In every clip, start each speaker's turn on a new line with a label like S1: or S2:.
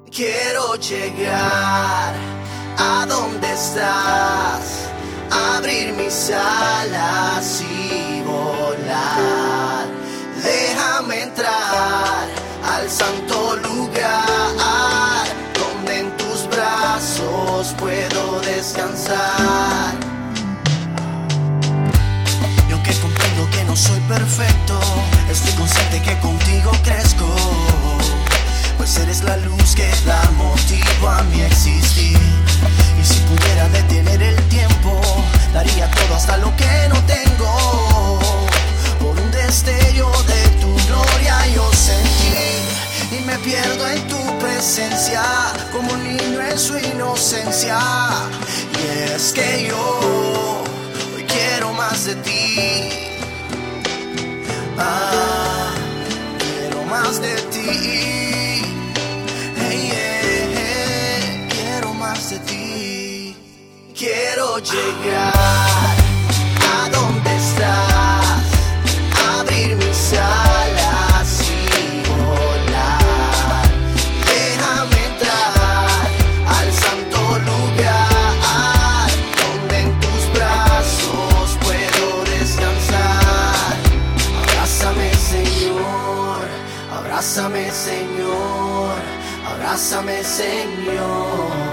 S1: Quiero llegar a donde estás, abrir mis alas y volar. Déjame entrar al santo lugar, donde en tus brazos puedo descansar. Y aunque comprendo que no soy perfecto, estoy consciente que contigo crezco, pues eres la luz que da motivo a mi existir. Y si pudiera detener el tiempo, daría todo hasta lo que no tengo, por un destello de tu gloria yo sentí. Y me pierdo en tu presencia, como un niño en su inocencia. Y es que yo hoy quiero más de ti. Quiero más de ti. Quiero más de ti. Quiero llegar a donde estás, abrir mis alas y volar. Déjame entrar al santo lugar, donde en tus brazos puedo descansar. Abrázame, Señor, abrázame, Señor, abrázame, Señor.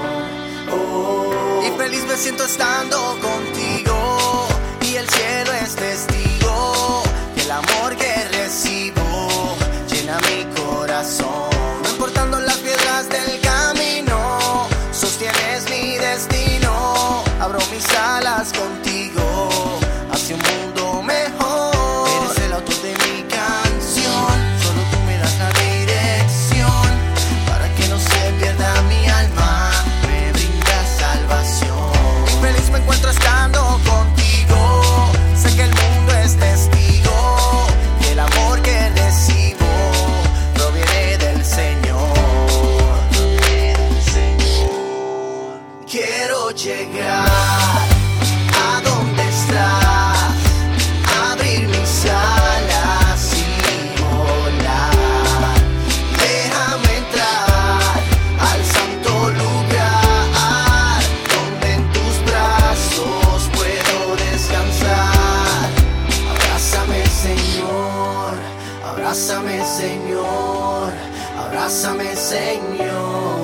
S1: Y feliz me siento estando contigo, y el cielo es testigo que el amor que recibo llena mi corazón. No importando las piedras del camino, sostienes mi destino. Abro mis alas contigo hacia un mundo mejor. Eres el autor de mi canción, solo tú me das la dirección para que no se pierda mi alma. Me brindas salvación. Y feliz me encuentro estando contigo. Sé que el mundo es testigo que el amor que recibo proviene del Señor. Proviene del Señor. Quiero llegar a donde estás, abrir mis alas y volar. Déjame entrar al santo lugar, donde en tus brazos puedo descansar. Abrázame, Señor, abrázame, Señor, abrázame, Señor.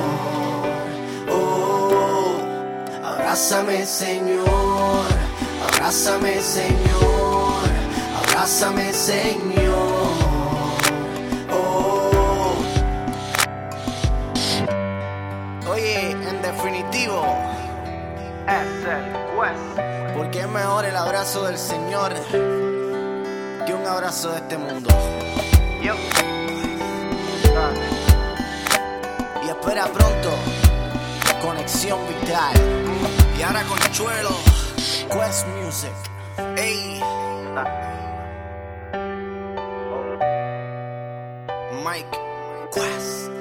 S1: Abrázame, Señor, abrázame, Señor, abrázame, Señor. Oye, en definitivo, es el West, porque es mejor el abrazo del Señor que un abrazo de este mundo. Y espera pronto Conexión Vital. Y ahora con Chuelo, Quest Music. Ey. Mike Quest.